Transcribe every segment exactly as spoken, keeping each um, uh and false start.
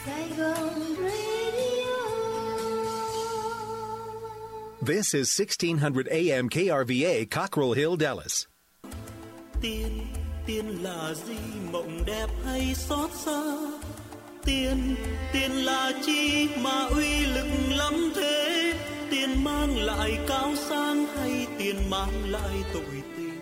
Sài Gòn Radio. This is sixteen hundred A M K R V A, Cockrell Hill, Dallas. Tiền, tiền là gì, mộng đẹp hay xót xa? Tiền, tiền là chi mà uy lực lắm thế? Tiền mang lại cao sang hay tiền mang lại tội tình?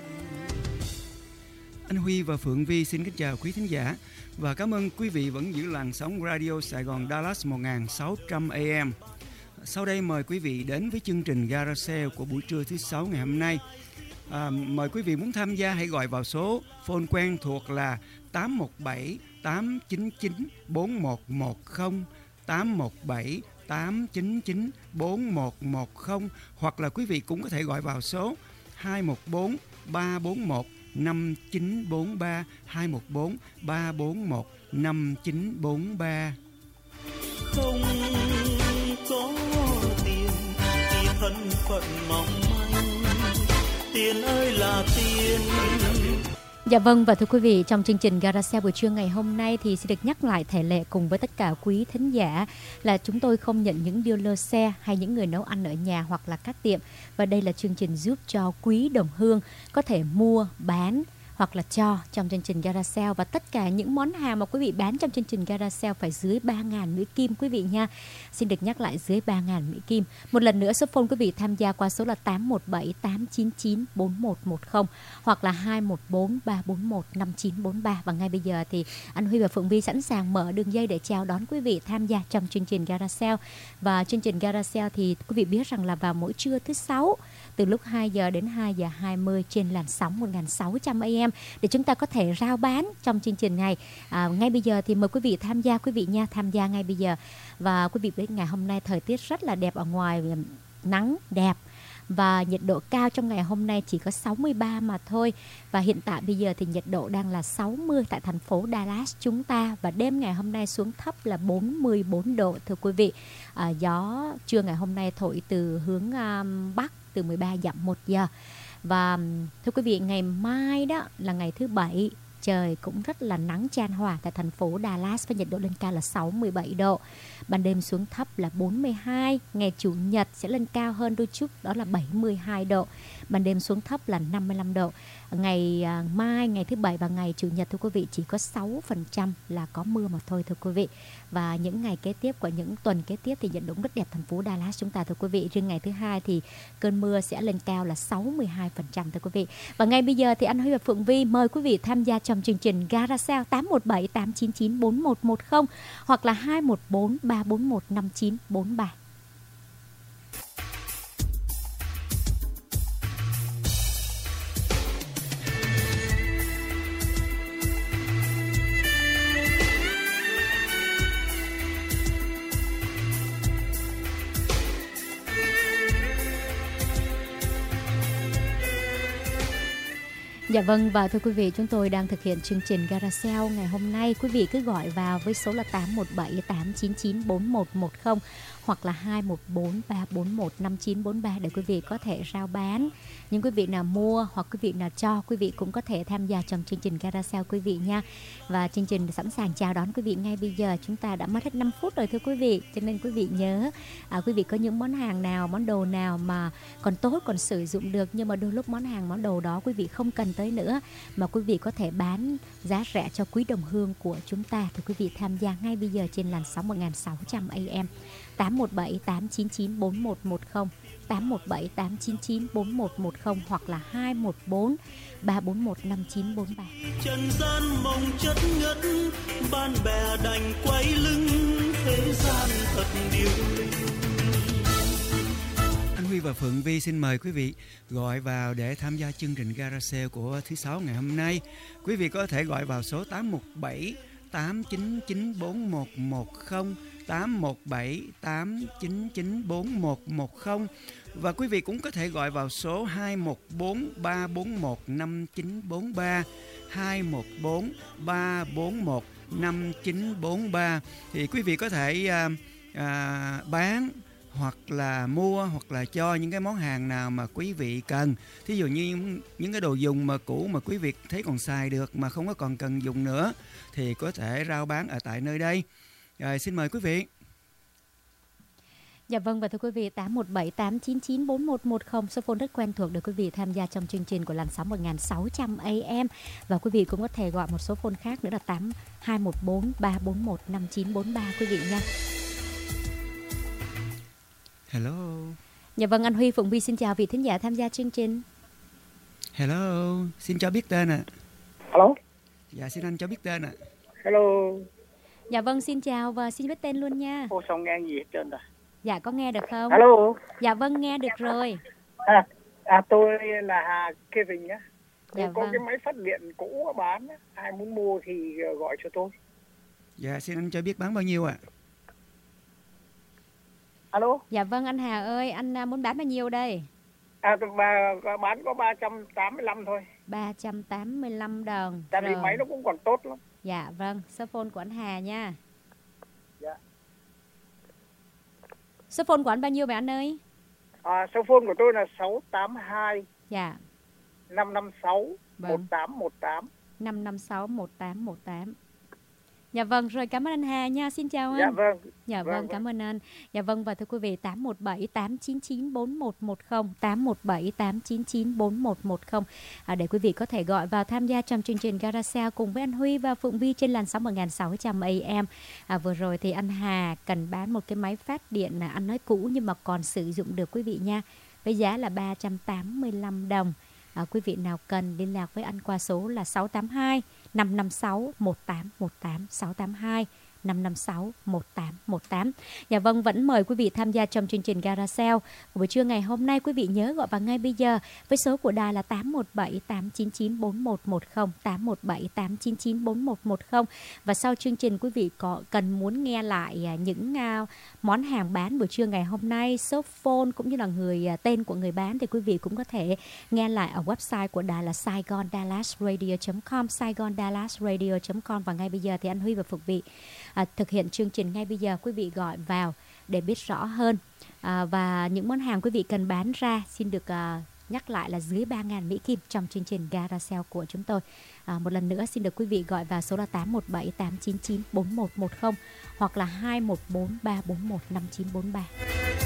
Anh Huy và Phượng Vi xin kính chào quý thính giả và cảm ơn quý vị vẫn giữ làn sóng Radio Sài Gòn Dallas một nghìn sáu trăm A M. Sau đây mời quý vị đến với chương trình Garage Sale của buổi trưa thứ sáu ngày hôm nay. À, mời quý vị muốn tham gia hãy gọi vào số phone quen thuộc là tám một bảy tám chín chín bốn một một không, tám một bảy tám chín chín bốn một một không, hoặc là quý vị cũng có thể gọi vào số hai một bốn ba bốn một năm chín bốn ba, hai một bốn ba bốn một năm chín bốn ba. Không có tiền thì thân phận mong manh, tiền ơi là tiền. Dạ vâng, và thưa quý vị, trong chương trình Garage Sale buổi trưa ngày hôm nay thì xin được nhắc lại thể lệ cùng với tất cả quý thính giả là chúng tôi không nhận những dealer xe hay những người nấu ăn ở nhà hoặc là các tiệm. Và đây là chương trình giúp cho quý đồng hương có thể mua, bán hoặc là cho trong chương trình Garage Sale. Và tất cả những món hàng mà quý vị bán trong chương trình Garage Sale phải dưới ba nghìn Mỹ Kim quý vị nha. Xin được nhắc lại dưới ba nghìn Mỹ Kim. Một lần nữa số phone quý vị tham gia qua số là tám một bảy tám chín chín bốn một một không hoặc là hai một bốn ba bốn một năm chín bốn ba. Và ngay bây giờ thì anh Huy và Phượng Vi sẵn sàng mở đường dây để chào đón quý vị tham gia trong chương trình Garage Sale. Và chương trình Garage Sale thì quý vị biết rằng là vào mỗi trưa thứ sáu từ lúc hai giờ đến hai giờ hai mươi trên làn sóng một nghìn sáu trăm A M để chúng ta có thể rao bán trong chương trình này. À, ngay bây giờ thì mời quý vị tham gia quý vị nha, tham gia ngay bây giờ. Và quý vị biết ngày hôm nay thời tiết rất là đẹp ở ngoài, nắng đẹp và nhiệt độ cao trong ngày hôm nay chỉ có sáu mươi ba mà thôi. Và hiện tại bây giờ thì nhiệt độ đang là sáu mươi tại thành phố Dallas chúng ta, và đêm ngày hôm nay xuống thấp là bốn mươi bốn độ thưa quý vị. À, gió trưa ngày hôm nay thổi từ hướng um, Bắc từ mười ba dặm một giờ. Và thưa quý vị, ngày mai đó là ngày thứ bảy, trời cũng rất là nắng chan hòa tại thành phố Dallas với nhiệt độ lên cao là sáu mươi bảy độ. Ban đêm xuống thấp là bốn mươi hai. Ngày Chủ nhật sẽ lên cao hơn đôi chút, đó là bảy mươi hai độ. Ban đêm xuống thấp là năm mươi lăm độ. Ngày à, mai, ngày thứ bảy và ngày Chủ nhật thưa quý vị chỉ có sáu phần trăm là có mưa mà thôi thưa quý vị. Và những ngày kế tiếp của những tuần kế tiếp thì nhiệt độ rất đẹp thành phố Dallas chúng ta thưa quý vị. Riêng ngày thứ hai thì cơn mưa sẽ lên cao là sáu mươi hai phần trăm thưa quý vị. Và ngay bây giờ thì anh Huy và Phượng Vi mời quý vị tham gia trong chương trình Garage Sale tám một bảy tám chín chín bốn một một không hoặc là hai một bốn ba bốn một năm chín bốn ba. Dạ vâng, và thưa quý vị, chúng tôi đang thực hiện chương trình Garage Sale ngày hôm nay. Quý vị cứ gọi vào với số là tám một bảy tám chín chín bốn một một không hoặc là hai một bốn ba bốn một năm chín bốn ba để quý vị có thể rao bán. Những quý vị nào mua hoặc quý vị nào cho, quý vị cũng có thể tham gia trong chương trình Garage Sale quý vị nha. Và chương trình sẵn sàng chào đón quý vị ngay bây giờ. Chúng ta đã mất hết năm phút rồi thưa quý vị. Cho nên quý vị nhớ, à, quý vị có những món hàng nào, món đồ nào mà còn tốt, còn sử dụng được, nhưng mà đôi lúc món hàng, món đồ đó quý vị không cần tới nữa, mà quý vị có thể bán giá rẻ cho quý đồng hương của chúng ta, thì quý vị tham gia ngay bây giờ trên làn sóng một nghìn sáu trăm A M tám một bảy tám chín chín bốn một một không, tám một bảy tám chín chín bốn một một không hoặc là hai một bốn ba bốn một năm chín bốn ba. Trần gian mong chất ngất, bạn bè đành quay lưng, thế gian thật điêu linh. Anh Huy và Phượng Vi xin mời quý vị gọi vào để tham gia chương trình Garage Sale của thứ sáu ngày hôm nay. Quý vị có thể gọi vào số tám một bảy tám chín chín bốn một một không, tám một bảy tám chín chín bốn một một không, và quý vị cũng có thể gọi vào số hai một bốn ba bốn một năm chín bốn ba, hai một bốn ba bốn một năm chín bốn ba. Thì quý vị có thể à, à, bán hoặc là mua hoặc là cho những cái món hàng nào mà quý vị cần. Thí dụ như những, những cái đồ dùng mà cũ mà quý vị thấy còn xài được mà không có còn cần dùng nữa thì có thể rao bán ở tại nơi đây. Rồi, xin mời quý vị. Dạ vâng, và thưa quý vị, tám một bảy tám chín chín bốn một một không, số phone rất quen thuộc để quý vị tham gia trong chương trình của làn sóng một nghìn sáu trăm A M. Và quý vị cũng có thể gọi một số phone khác nữa là tám hai một bốn ba bốn một năm chín bốn ba quý vị nha. Hello. Dạ vâng, anh Huy, Phụng Vi xin chào vị thính giả tham gia chương trình. Hello, xin cho biết tên ạ. À. Hello. Dạ, xin anh cho biết tên ạ. À. Hello. Dạ vâng, xin chào và xin biết tên luôn nha. Ô, sao nghe gì hết trơn rồi? Dạ, có nghe được không? Hello. Dạ vâng, nghe được rồi. À, à tôi là Hà Kevin nhá. Tôi dạ có vâng. cái máy phát điện cũ bán, ai muốn mua thì gọi cho tôi. Dạ, xin anh cho biết bán bao nhiêu ạ? À? Alo. Dạ vâng, anh Hà ơi, anh muốn bán bao nhiêu đây? À, tôi bà, bán có ba trăm tám mươi lăm thôi. ba trăm tám mươi lăm đồng. Tại vì máy nó cũng còn tốt lắm. Dạ vâng, số phone của anh Hà nha. Dạ. Số phone của anh bao nhiêu vậy anh ơi? À, số phone của tôi là sáu tám hai. Dạ. năm năm sáu vâng. một tám một tám. năm năm sáu một tám một tám. Dạ vâng, rồi cảm ơn anh Hà nha, xin chào anh. Dạ vâng. Dạ vâng, vâng, cảm ơn anh. Dạ vâng, và thưa quý vị, tám một bảy tám chín chín bốn một một không, tám một bảy tám chín chín bốn một một không à, để quý vị có thể gọi vào tham gia trong chương trình Garage cùng với anh Huy và Phụng Vi trên làn sóng một nghìn sáu trăm A M. À, vừa rồi thì anh Hà cần bán một cái máy phát điện là anh nói cũ nhưng mà còn sử dụng được quý vị nha, với giá là ba trăm tám mươi lăm đồng. À, quý vị nào cần liên lạc với anh qua số là sáu tám hai năm năm sáu một tám một tám, sáu tám hai năm năm sáu một tám một tám. Dạ vâng, vẫn mời quý vị tham gia trong chương trình Garage buổi trưa ngày hôm nay. Quý vị nhớ gọi vào ngay bây giờ với số của đài là tám một bảy tám chín chín bốn một một không, tám một bảy tám chín chín bốn một một không. Và sau chương trình quý vị có cần muốn nghe lại những uh, món hàng bán buổi trưa ngày hôm nay, số phone cũng như là người uh, tên của người bán thì quý vị cũng có thể nghe lại ở website của đài là saigon dallas radio chấm com, saigon dallas radio chấm com. Và ngay bây giờ thì anh Huy và Phục vị À, thực hiện chương trình ngay bây giờ. Quý vị gọi vào để biết rõ hơn à, và những món hàng quý vị cần bán ra xin được à, nhắc lại là dưới ba nghìn Mỹ Kim trong chương trình Garage của chúng tôi. À, một lần nữa xin được quý vị gọi vào số là tám một bảy tám chín chín bốn một một không hoặc là hai một bốn ba bốn một năm chín bốn ba.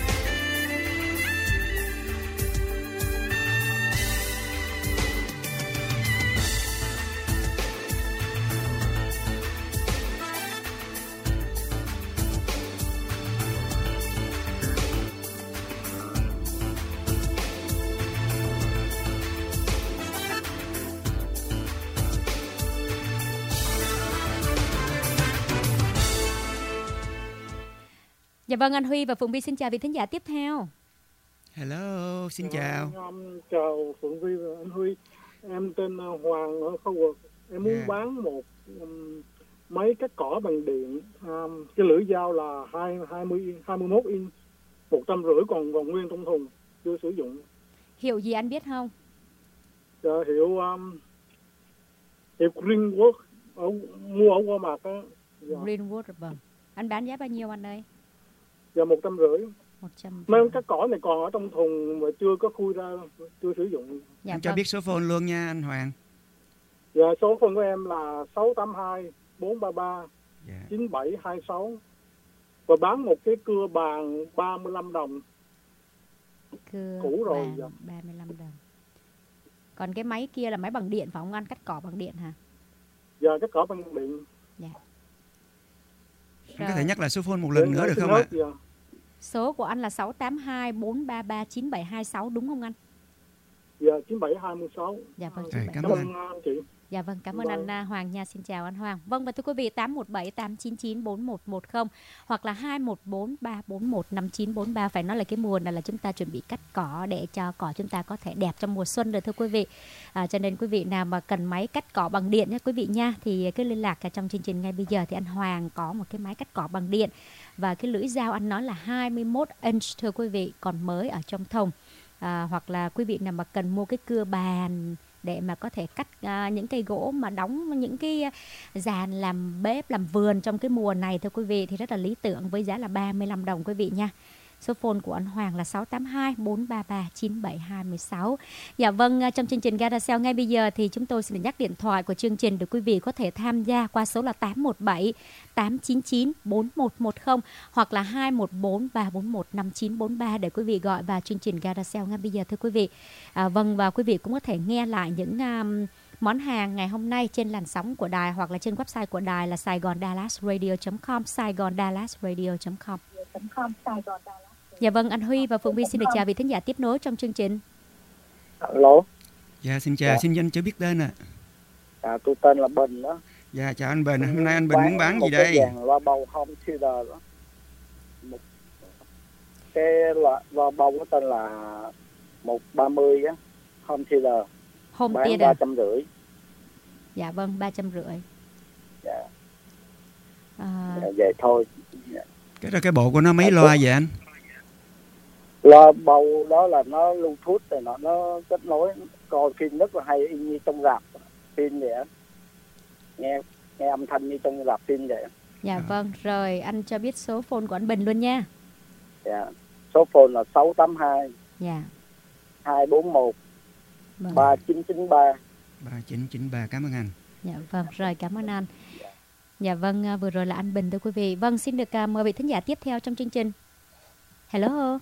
Dạ vâng, anh Huy và Phụng Vi xin chào vị thính giả tiếp theo. Hello, xin chào. Um, chào Phụng Vi và anh Huy. Em tên Hoàng ở Khâu Quật. Em muốn yeah. bán một um, máy cắt cỏ bằng điện. Um, cái lưỡi dao là hai mươi, hai mươi mốt inch, một trăm rưỡi còn còn nguyên trong thùng, chưa sử dụng. Hiệu gì anh biết không? Dạ, hiệu um, hiệu Greenwood, ở, mua ở Walmart á. Dạ. Greenwood, vâng. Anh bán giá bao nhiêu anh ơi? Dạ, một trăm rưỡi. một trăm. Mấy cái cỏ này còn ở trong thùng mà chưa có khui ra, chưa sử dụng. Dạ, anh cho vâng. biết số phone luôn nha anh Hoàng. Dạ, số phone của em là sáu tám hai bốn ba ba chín bảy hai sáu. Và bán một cái cưa bàn ba mươi lăm đồng. Cưa cũ rồi. bàn dạ. ba mươi lăm đồng. Còn cái máy kia là máy bằng điện phải không anh? Cắt cỏ bằng điện hả? Dạ, cắt cỏ bằng điện. Dạ. Anh có thể nhắc lại số phone một lần nữa được không ạ? Dạ. Số của anh là sáu tám hai bốn ba ba chín bảy hai sáu đúng không anh? Dạ, chín bảy hai sáu. Dạ vâng, Rồi, cảm Cảm ơn ơn anh chị. Dạ vâng, cảm ơn Vâng. anh Hoàng nha, xin chào anh Hoàng. Vâng, và thưa quý vị, tám một bảy tám chín chín bốn một một không hoặc là hai một bốn ba bốn một năm chín bốn ba. Phải nói là cái mùa này là chúng ta chuẩn bị cắt cỏ để cho cỏ chúng ta có thể đẹp trong mùa xuân rồi thưa quý vị. À, cho nên quý vị nào mà cần máy cắt cỏ bằng điện nhé quý vị nha, thì cứ liên lạc trong chương trình ngay bây giờ. Thì anh Hoàng có một cái máy cắt cỏ bằng điện và cái lưỡi dao anh nói là hai mươi mốt inch thưa quý vị, còn mới ở trong thùng. À, hoặc là quý vị nào mà cần mua cái cưa bàn để mà có thể cắt uh, những cây gỗ mà đóng những cái giàn làm bếp, làm vườn trong cái mùa này thưa quý vị, thì rất là lý tưởng với giá là ba mươi lăm đồng quý vị nha. Số phone của anh Hoàng là sáu tám hai bốn ba ba chín bảy hai sáu. Dạ vâng, trong chương trình Garacel ngay bây giờ thì chúng tôi xin được nhắc điện thoại của chương trình để quý vị có thể tham gia qua số là tám một bảy tám chín chín bốn một một không hoặc là hai một bốn ba bốn một năm chín bốn ba để quý vị gọi vào chương trình Garacel ngay bây giờ thưa quý vị. À, vâng, và quý vị cũng có thể nghe lại những um, món hàng ngày hôm nay trên làn sóng của đài hoặc là trên website của đài là saigon dallas radio chấm com, saigon dallas radio chấm com. Dạ vâng, anh Huy và Phượng Vi xin được chào vị thính giả tiếp nối trong chương trình. Alo. Dạ xin chào, dạ. Xin danh cho biết tên ạ. À. À, tôi tên là Bình đó. Dạ chào anh Bình, hôm nay anh Bình bán muốn bán một gì đây? Cái dàn loa bầu home theater đó. Một cái loa, loa bầu có tên là một ba mươi á, home theater. Home bán theater. ba trăm rưỡi. Dạ vâng, ba trăm rưỡi. Dạ. À... Dạ, vậy thôi. Dạ. Cái đó cái bộ của nó mấy loa vậy anh? Loa bầu đó là nó Bluetooth rồi nó nó kết nối coi phim rất là hay, y như trong rạp phim vậy á. Nghe nghe âm thanh như trong rạp phim vậy. Dạ à. Vâng, rồi anh cho biết số phone của anh Bình luôn nha. Dạ. Số phone là sáu tám hai. Dạ. hai bốn một vâng. ba chín chín ba. ba chín chín ba, cảm ơn anh. Dạ vâng, rồi cảm ơn anh. Dạ vâng, vừa rồi là anh Bình thưa quý vị. Vâng, xin được uh, mời vị thính giả tiếp theo trong chương trình. Hello.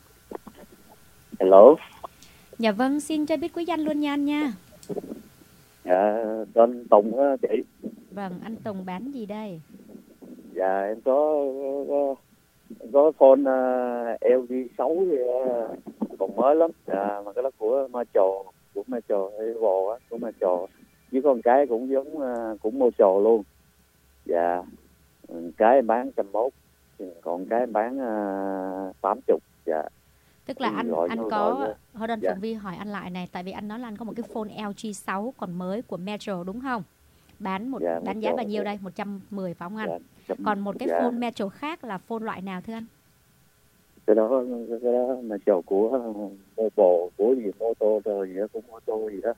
Hello. Dạ vâng, xin cho biết quý danh luôn nha anh nha. Dạ, tên Tùng á chị. Vâng, anh Tùng bán gì đây? Dạ, em có có, có phone uh, L G sáu uh, còn mới lắm. Dạ, mà cái đó của Metro, của Metro Evo á, của Metro. Với con cái cũng giống uh, cũng Metro luôn. Dạ, cái em bán một trăm mốt, còn cái em bán uh, tám mươi. Dạ. Tức là anh gọi anh gọi có gọi hồi đơn dạ. Phượng Vi hỏi anh lại này, tại vì anh nói là anh có một cái phone L G sáu còn mới của Metro đúng không? Bán một dạ, bán giá bao nhiêu đây? một trăm mười phải không anh? Dạ, trăm, còn một cái dạ. phone Metro khác là phone loại nào thưa anh? Cái đó cái đó Metro của Moto, của gì Moto rồi gì đó, của Moto gì đó.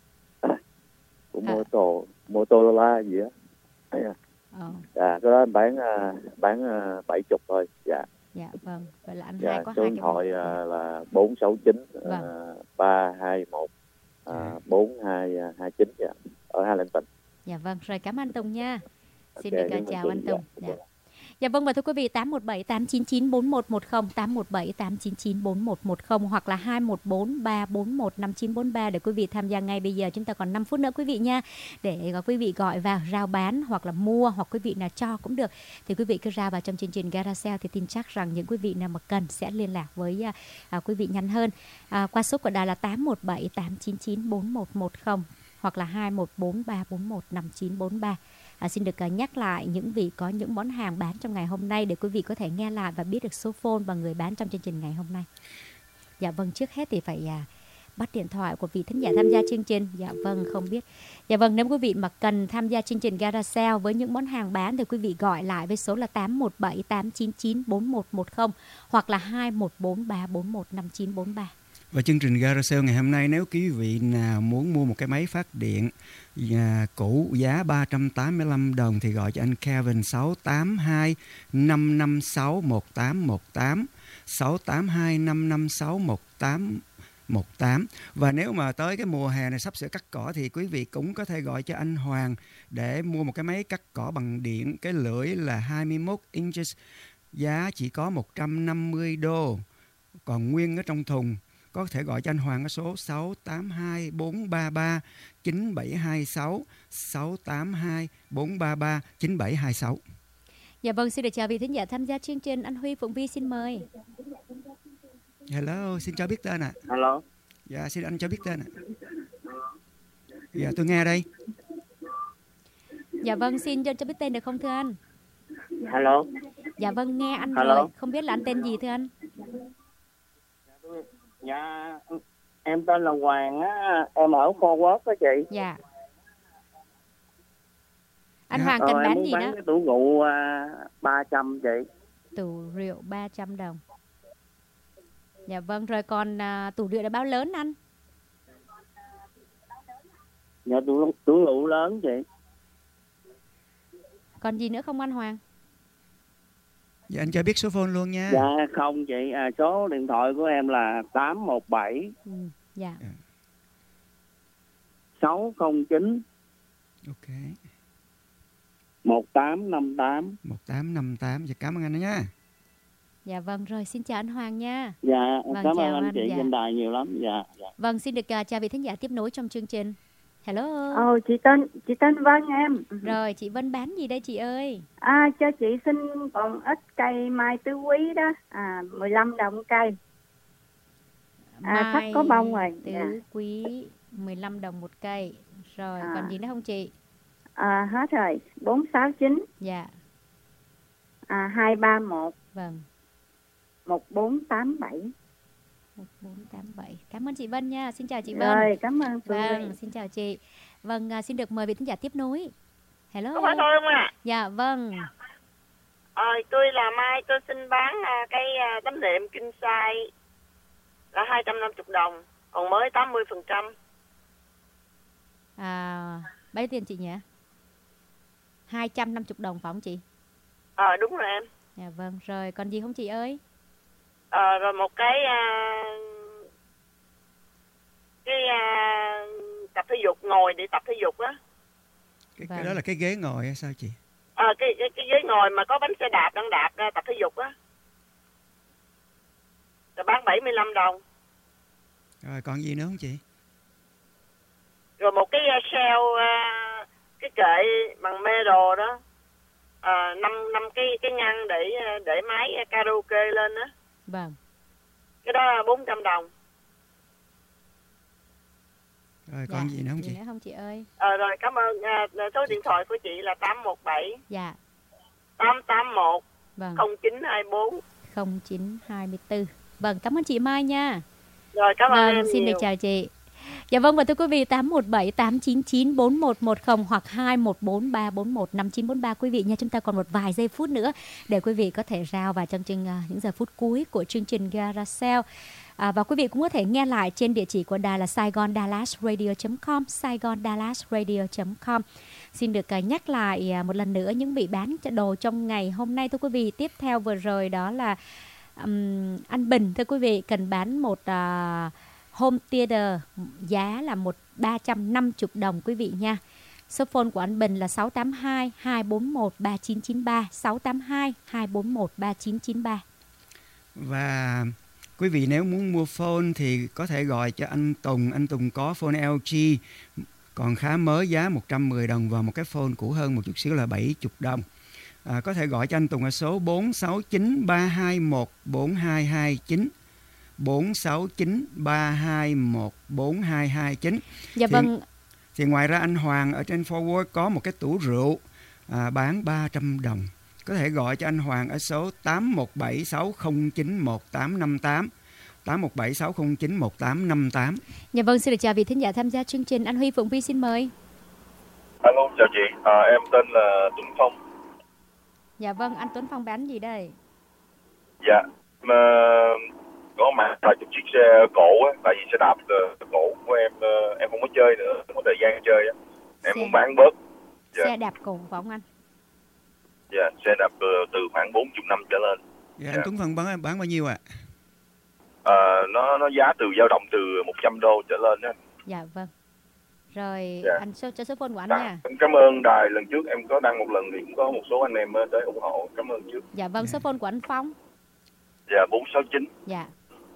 Của à. Moto, Motorola gì đó. Ờ. Dạ, cái đó anh bán bán bảy mươi thôi. Dạ. Dạ vâng, vậy là anh dạ, hai có số hai điện cái thoại uh, là bốn sáu chín ba hai một bốn hai hai chín dạ, ở Hà Lan Tỉnh. Dạ vâng, rồi cảm ơn anh Tùng nha. Xin okay, được chào anh Tùng. Dạ. Dạ. Dạ vâng, và thưa quý vị, tám một bảy tám chín chín bốn một một không, tám một bảy tám chín chín bốn một một không hoặc là hai một bốn ba bốn một năm chín bốn ba để quý vị tham gia ngay bây giờ. Chúng ta còn năm phút nữa quý vị nha, để quý vị gọi vào rao bán hoặc là mua, hoặc quý vị nào cho cũng được. Thì quý vị cứ ra vào trong chương trình Garacel thì tin chắc rằng những quý vị nào mà cần sẽ liên lạc với à, quý vị nhanh hơn. À, qua số của đài là tám một bảy tám chín chín bốn một một không hoặc là hai một bốn ba bốn một năm chín bốn ba. À, xin được uh, nhắc lại những vị có những món hàng bán trong ngày hôm nay để quý vị có thể nghe lại và biết được số phone và người bán trong chương trình ngày hôm nay. Dạ vâng, trước hết thì phải uh, bắt điện thoại của vị thính giả tham gia chương trình. Dạ vâng, không biết. Dạ vâng, nếu quý vị mà cần tham gia chương trình Garacel với những món hàng bán thì quý vị gọi lại với số là tám một bảy tám chín chín bốn một một không hoặc là hai một bốn ba bốn một năm chín bốn ba. Và chương trình Garacel ngày hôm nay, nếu quý vị nào muốn mua một cái máy phát điện à, cũ giá ba trăm tám mươi lăm đồng thì gọi cho anh Kevin sáu tám hai năm năm sáu một tám một tám, sáu tám hai năm năm sáu một tám một tám. Và nếu mà tới cái mùa hè này sắp sửa cắt cỏ thì quý vị cũng có thể gọi cho anh Hoàng để mua một cái máy cắt cỏ bằng điện, cái lưỡi là hai mươi mốt inches, giá chỉ có một trăm năm mươi đô, còn nguyên ở trong thùng. Có thể gọi cho anh Hoàng ở số sáu tám hai bốn ba ba chín bảy hai sáu, sáu tám hai bốn ba ba chín bảy hai sáu. Dạ vâng, xin được chào vị thính giả tham gia chương trình. Anh Huy, Phượng Vi xin mời. Hello, xin cho biết tên ạ. À. Hello. Dạ, xin anh cho biết tên ạ. À. Dạ, tôi nghe đây. Dạ vâng, xin cho, cho biết tên được không thưa anh? Hello. Dạ vâng, nghe anh Hello. rồi. Không biết là anh tên gì thưa anh? Dạ, em tên là Hoàng á, em ở Fort Worth đó chị. Dạ. Anh dạ. Hoàng cần ờ, bán gì đó? Bán cái tủ rượu uh, ba trăm chị. Tủ rượu ba trăm đồng. Dạ vâng, rồi còn uh, tủ rượu là bao lớn anh? Dạ, tủ, tủ rượu lớn chị. Còn gì nữa không anh Hoàng? Dạ, anh cho biết số phone luôn nha. Dạ không chị, à, số điện thoại của em là tám một bảy Ừ, dạ. sáu không chín Ok. một tám năm tám. một tám năm tám. Dạ, cảm ơn anh đó nha. Dạ vâng, rồi xin chào anh Hoàng nha. Dạ, Vâng, cảm chào ơn anh anh, chị dạ. trên đài nhiều lắm. Dạ, dạ. Vâng, xin được uh, chào vị thính giả tiếp nối trong chương trình. Hello. Ồ, chị tên chị tên Vân em. Rồi, chị Vân bán gì đây chị ơi? À, cho chị xin còn ít cây mai tứ quý đó, à mười lăm đồng cây. À, sắp có bông rồi. Tứ Dạ. quý mười lăm đồng một cây. Rồi, À. còn gì nữa không chị? À, hết rồi. bốn sáu chín. Dạ. À, hai ba một. Vâng. một bốn tám bảy. một bốn tám bảy. Cảm ơn chị Vân nha. Xin chào chị Vân. Rồi, cảm ơn Phương Vâng, Ly. xin chào chị. Vâng, à, xin được mời vị thính giả tiếp nối. Hello. Có phải tôi không ạ? Dạ vâng. Ờ, tôi là Mai, tôi xin bán à, cái à, tấm nệm king size là hai trăm năm mươi đồng, còn mới tám mươi phần trăm. À, bao nhiêu tiền chị nhỉ? hai trăm năm mươi đồng phải không chị? Ờ, đúng rồi em. Dạ vâng, rồi còn gì không chị ơi? Ờ, rồi một cái à, cái à, tập thể dục, ngồi để tập thể dục á. Cái, Vâng. cái đó là cái ghế ngồi hay sao chị? Ờ, cái, cái cái ghế ngồi mà có bánh xe đạp đang đạp ra tập thể dục á. Rồi bán bảy mươi lăm đồng. Rồi còn gì nữa không chị? Rồi một cái uh, sale uh, cái kệ bằng mê đồ đó, uh, năm năm cái cái ngăn để để máy karaoke lên đó, Vâng. cái đó bốn trăm đồng. Rồi còn Dạ, gì nữa không gì chị? nữa không chị ơi? Ờ, rồi cảm ơn. Uh, số điện thoại của chị là tám một bảy Dạ. tám tám một Vâng. không chín hai bốn. không chín hai tư. Vâng, cảm ơn chị Mai nha. Rồi cảm ơn Vâng, em xin nhiều. được chào chị. Dạ vâng, và thưa quý vị, tám một bảy tám chín chín bốn một một không hoặc hai một bốn ba bốn một năm chín bốn ba quý vị nha. Chúng ta còn một vài giây phút nữa để quý vị có thể rao vào trong chương, uh, những giờ phút cuối của chương trình Garage Sale. À, và quý vị cũng có thể nghe lại trên địa chỉ của đài là saigon dallas radio chấm com, saigon dallas radio chấm com. Xin được uh, nhắc lại uh, một lần nữa những bị bán đồ trong ngày hôm nay thưa quý vị. Tiếp theo vừa rồi đó là um, anh Bình thưa quý vị, cần bán một uh, home theater giá là một ba trăm năm mươi đồng quý vị nha. Số phone của anh Bình là sáu tám hai hai bốn một ba chín chín ba, sáu tám hai hai bốn một ba chín chín ba. Và quý vị nếu muốn mua phone thì có thể gọi cho anh Tùng. Anh Tùng có phone lờ giê còn khá mới, giá một trăm mười đồng, và một cái phone cũ hơn một chút xíu là bảy mươi đồng. À, có thể gọi cho anh Tùng ở số bốn sáu chín ba hai một bốn hai hai chín, bốn sáu chín ba hai một bốn hai hai chín. Dạ thì, vâng. Thì ngoài ra anh Hoàng ở trên Forward có một cái tủ rượu à, bán ba trăm đồng. Có thể gọi cho anh Hoàng ở số tám một bảy sáu không chín một tám năm tám, tám một bảy sáu không chín một tám năm tám. Dạ vâng, xin được chào vị thính giả tham gia chương trình. Anh Huy, Phụng Vi xin mời. Alo, chào chị. À, em tên là Tuấn Phong. Dạ vâng, anh Tuấn Phong bán gì đây? Dạ, mà có mặt là chục chiếc xe cổ á, tại vì xe đạp uh, cổ của em uh, em không có chơi nữa, không có thời gian chơi á. Em Xe- muốn bán bớt. Dạ, Xe đạp cổ phải không anh? dạ, xe đạp uh, từ khoảng bốn mươi năm trở lên. Dạ, anh Tuấn Phong bán, bán bao nhiêu ạ? À, nó nó giá từ dao động từ một trăm đô trở lên á. Dạ vâng. Rồi Dạ. anh số cho số phone của anh Dạ, nha. em cảm ơn đài, lần trước em có đăng một lần thì cũng có một số anh em uh, tới ủng hộ, cảm ơn trước. Dạ vâng, số phone của anh Phong. Dạ, bốn sáu chín Dạ,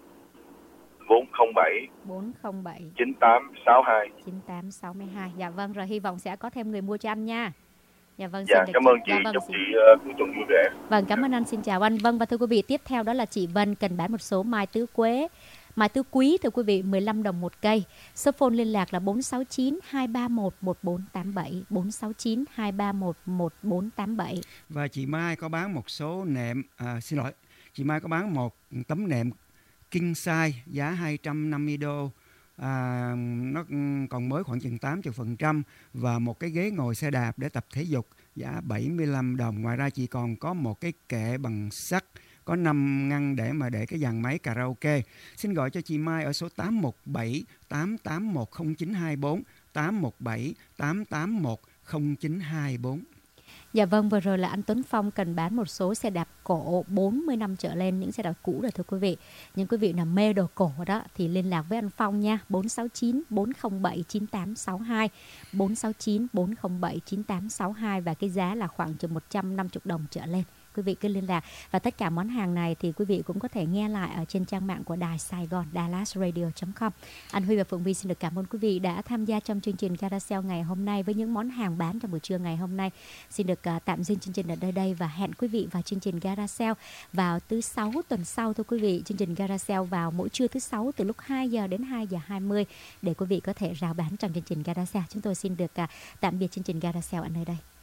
bốn không bảy bốn không bảy chín tám sáu hai. chín tám sáu hai. Dạ vâng, rồi hy vọng sẽ có thêm người mua cho anh nha. Dạ vâng, Dạ, xin được cảm chào- ơn chị, Dạ vâng, chúc xin- chị uh, cuối tuần vui vẻ. Vâng, cảm ơn anh, xin chào anh. Vâng, và thưa quý vị, tiếp theo đó là chị Vân cần bán một số mai tứ quế, mai tứ quý thưa quý vị, mười lăm đồng một cây. Số phone liên lạc là bốn sáu chín hai ba một một bốn tám bảy, bốn sáu chín hai ba một một bốn tám bảy. Và chị Mai có bán một số nệm, à, xin lỗi, chị Mai có bán một tấm nệm king size giá hai trăm năm mươi đô. À, nó còn mới khoảng chừng tám mươi phần trăm, và một cái ghế ngồi xe đạp để tập thể dục giá bảy mươi lăm đồng. Ngoài ra chị còn có một cái kệ bằng sắt có năm ngăn để mà để cái dàn máy karaoke. Xin gọi cho chị Mai ở số tám một bảy tám tám một không chín hai bốn, tám một bảy tám tám một không chín hai bốn. Dạ vâng, vừa rồi là anh Tuấn Phong cần bán một số xe đạp cổ bốn mươi năm trở lên, những xe đạp cũ rồi thưa quý vị. Nhưng quý vị nào mê đồ cổ đó thì liên lạc với anh Phong nha, bốn sáu chín bốn không bảy chín tám sáu hai, bốn sáu chín bốn không bảy chín tám sáu hai, và cái giá là khoảng chừng một trăm năm mươi đồng trở lên. Quý vị cứ liên lạc. Và tất cả món hàng này thì quý vị cũng có thể nghe lại ở trên trang mạng của Đài Sài Gòn, dallas radio chấm com. Anh Huy và Phượng Vi xin được cảm ơn quý vị đã tham gia trong chương trình Garage Sale ngày hôm nay với những món hàng bán trong buổi trưa ngày hôm nay. Xin được uh, tạm dừng chương trình ở đây đây và hẹn quý vị vào chương trình Garage Sale vào thứ sáu tuần sau thưa quý vị. Chương trình Garage Sale vào mỗi trưa thứ sáu từ lúc hai giờ đến hai giờ hai mươi để quý vị có thể rao bán trong chương trình Garage Sale. Chúng tôi xin được uh, tạm biệt chương trình Garage Sale ở nơi đây.